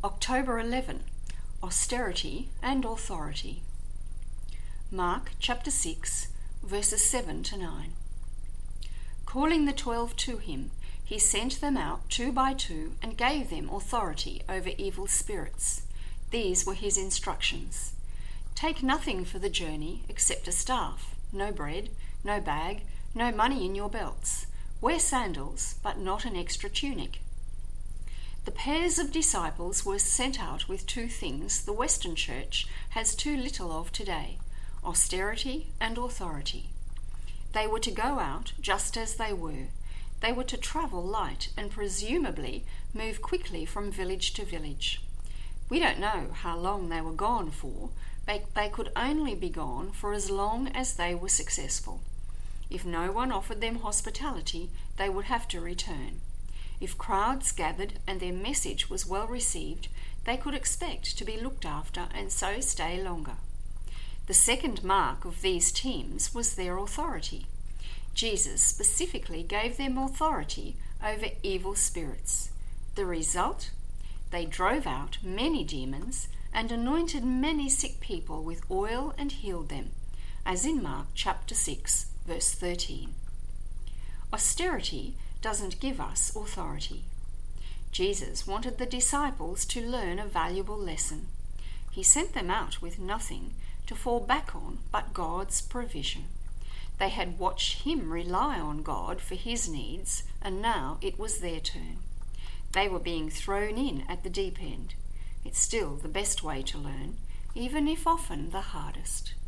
October 11. Austerity and Authority. Mark chapter 6, verses 7 to 9. Calling the 12 to him, he sent them out 2 by 2 and gave them authority over evil spirits. These were his instructions. Take nothing for the journey except a staff, no bread, no bag, no money in your belts. Wear sandals, but not an extra tunic. The pairs of disciples were sent out with 2 things the Western Church has too little of today: austerity and authority. They were to go out just as they were. They were to travel light and presumably move quickly from village to village. We don't know how long they were gone for, but they could only be gone for as long as they were successful. If no one offered them hospitality, they would have to return. If crowds gathered and their message was well received, they could expect to be looked after and so stay longer. The second mark of these teams was their authority. Jesus specifically gave them authority over evil spirits. The result? They drove out many demons and anointed many sick people with oil and healed them, as in Mark chapter 6, verse 13. Austerity doesn't give us authority. Jesus wanted the disciples to learn a valuable lesson. He sent them out with nothing to fall back on but God's provision. They had watched him rely on God for his needs, and now it was their turn. They were being thrown in at the deep end. It's still the best way to learn, even if often the hardest.